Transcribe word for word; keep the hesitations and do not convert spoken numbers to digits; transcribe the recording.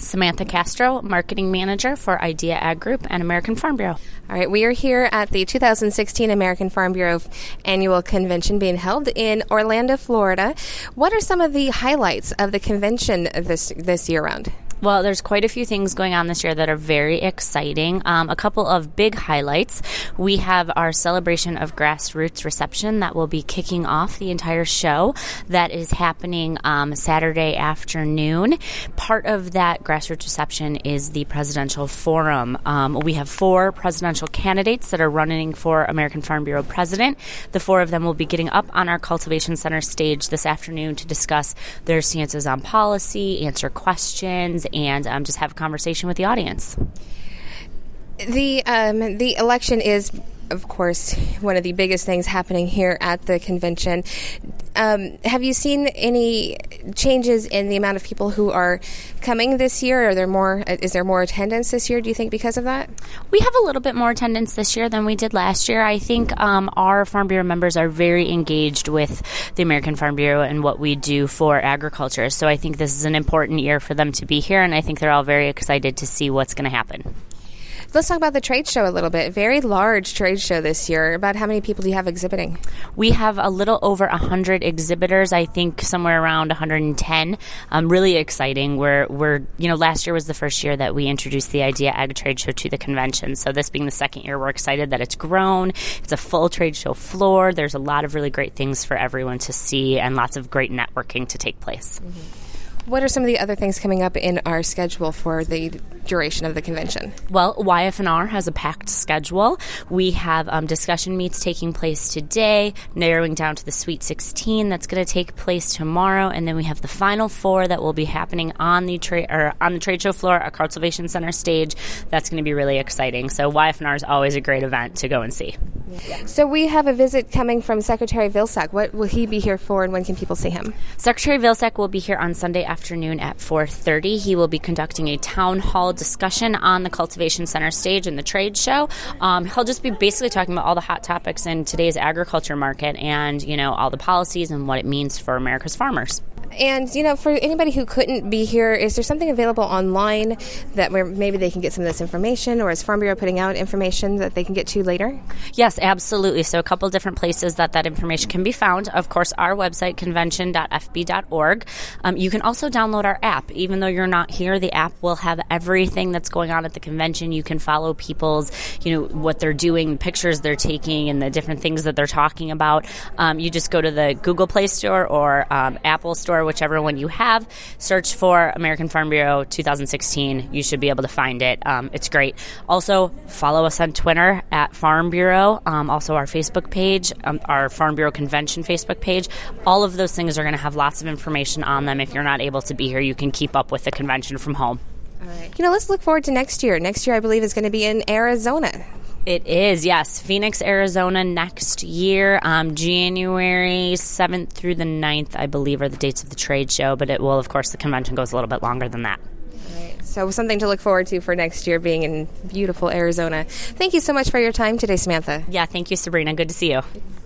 Samantha Castro, Marketing Manager for Idea Ag Group and American Farm Bureau. All right, we are here at the two thousand sixteen American Farm Bureau Annual Convention being held in Orlando, Florida. What are some of the highlights of the convention this this year round? Well, there's quite a few things going on this year that are very exciting. Um, a couple of big highlights. We have our celebration of grassroots reception that will be kicking off the entire show. That is happening um, Saturday afternoon. Part of that grassroots reception is the presidential forum. Um, we have four presidential candidates that are running for American Farm Bureau president. The four of them will be getting up on our Cultivation Center stage this afternoon to discuss their stances on policy, answer questions, and um, just have a conversation with the audience. The um, the election is, of course, one of the biggest things happening here at the convention. Um, have you seen any changes in the amount of people who are coming this year? Are there more? Is there more attendance this year, do you think, because of that? We have a little bit more attendance this year than we did last year. I think um, our Farm Bureau members are very engaged with the American Farm Bureau and what we do for agriculture. So I think this is an important year for them to be here, and I think they're all very excited to see what's going to happen. Let's talk about the trade show a little bit. Very large trade show this year. About how many people do you have exhibiting? We have a little over one hundred exhibitors, I think somewhere around one hundred ten. Um, really exciting. We're, we're, you know, last year was the first year that we introduced the Idea Ag Trade Show to the convention. So this being the second year, we're excited that it's grown. It's a full trade show floor. There's a lot of really great things for everyone to see and lots of great networking to take place. Mm-hmm. What are some of the other things coming up in our schedule for the duration of the convention? Well, Y F N R has a packed schedule. We have um, discussion meets taking place today, narrowing down to the Sweet sixteen that's going to take place tomorrow, and then we have the final four that will be happening on the tra- or on the trade show floor at Cultivation Center stage. That's going to be really exciting. So Y F N R is always a great event to go and see. Yeah. So we have a visit coming from Secretary Vilsack. What will he be here for, and when can people see him? Secretary Vilsack will be here on Sunday afternoon at four thirty. He will be conducting a town hall discussion on the Cultivation Center stage in the trade show. Um, he'll just be basically talking about all the hot topics in today's agriculture market and, you know, all the policies and what it means for America's farmers. And, you know, for anybody who couldn't be here, is there something available online that where maybe they can get some of this information, or is Farm Bureau putting out information that they can get to later? Yes, absolutely. So a couple different places that that information can be found. Of course, our website, convention dot f b dot org. Um, you can also download our app. Even though you're not here, the app will have everything that's going on at the convention. You can follow people's, you know, what they're doing, pictures they're taking, and the different things that they're talking about. Um, you just go to the Google Play Store or um, Apple Store, whichever one you have, search for American Farm Bureau two thousand sixteen. You should be able to find it. Um, it's great. Also, follow us on Twitter at Farm Bureau. Um, also, our Facebook page, um, our Farm Bureau Convention Facebook page. All of those things are going to have lots of information on them. If you're not able to be here, you can keep up with the convention from home. All right. You know, let's look forward to next year. Next year, I believe, is going to be in Arizona. It is, yes. Phoenix, Arizona next year. Um, January seventh through the ninth, I believe, are the dates of the trade show. But it will, of course, the convention goes a little bit longer than that. All right. So something to look forward to for next year, being in beautiful Arizona. Thank you so much for your time today, Samantha. Yeah, thank you, Sabrina. Good to see you.